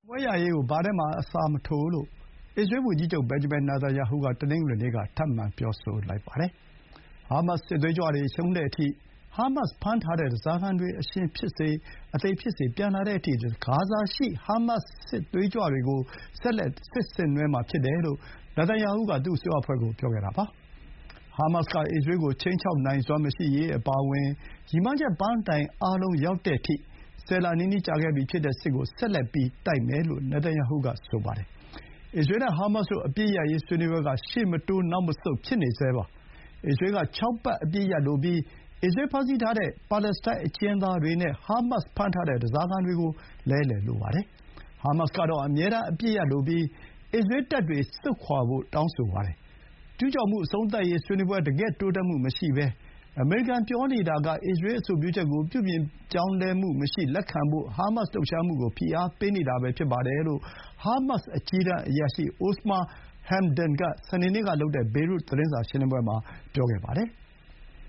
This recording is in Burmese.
ပွဲရရေးကိုဘာထဲမှအစားမထိုးလို့အစ္စရေးဝန်ကြီးချုပ်ဘင်ဂျမင်နေသန်ယာဟုကတနင်္ဂနွေနေ့ကထပ်မံပြောဆိုလိုက်ပါတယ်။ ဟာမတ်စ်စစ်သွေးကြွတွေရှုံးတဲ့အထိ ဟာမတ်စ်ဖမ်းထားတဲ့ဓားစာခံတွေအရှင်ဖြစ်စေ၊ အသေဖြစ်စေပြန်လာတဲ့အထိ ဂါဇာရှိဟာမတ်စ်စစ်သွေးကြွတွေကို ဆက်လက်စစ်ဆင်နွှဲမှာဖြစ်တယ်လို့ နေသန်ယာဟုက သူ့အစိုးရအဖွဲ့ကိုပြောခဲ့တာပါ။ ဟာမတ်စ်က အစ္စရေးကိုခြိမ်းခြောက်နိုင်စွမ်းမရှိရေးအပါအဝင် ရည်မှန်းချက်ပန်းတိုင်အားလုံးရောက်တဲ့အထိ ၁၀ လနီးနီးကြာခဲ့ပြီဖြစ်တဲ့စစ်ကို ဆက်လက်တိုက်မယ်လို့ နေသန်ယာဟုကဆိုပါတယ်။ အစ္စရေးနဲ့ဟာမတ်စ်တို့အပစ်ရပ်ရေးဆွေးနွေးပွဲက ရှေ့မတိုးနောက်မဆုတ်ဖြစ်နေဆဲပါ။ အစ္စရေးက ၆ ပတ်အပစ်ရပ်လိုပြီး အစ္စရေးဖမ်းဆီးထားတဲ့ပါလက်စတိုင်းအကျဥ်းသားတွေနဲ့ ဟာမတ်စ်ဖမ်းထားတဲ့ဓားစာခံတွေကိုလဲလှယ်လိုပါတယ်။ ဟာမတ်စ်ကတော့ အမြဲတမ်းအပစ်ရပ်လိုပြီး အစ္စရေးတပ်တွေဆုတ်ခွါဖို့တောင်းဆိုပါတယ်။ ကျူးကျော်မှုအဆုံးသတ်ရေးဆွေးနွေးပွဲ တကယ့်တိုးတက်မှုမရှိဘဲ အမေရိကန်ပြောနေတာက အစ္စရေးအဆိုပြုချက်ကို ပြုပြင်ပြောင်းလဲမှုမရှိလက်ခံဖို့ ဟာမတ်စ်လှုပ်ရှားမှုကို ဖိအားပေးနေတာပဲဖြစ်ပါတယ်လို့ ဟာမတ်စ်အကြီးတန်းအရာရှိ အိုစမာ ဟမ်ဒန်က စနေနေ့ကလုပ်တဲ့ ဘေရွတ်သတင်းစာရှင်းလင်းပွဲမှာ ပြောခဲ့ပါတယ်။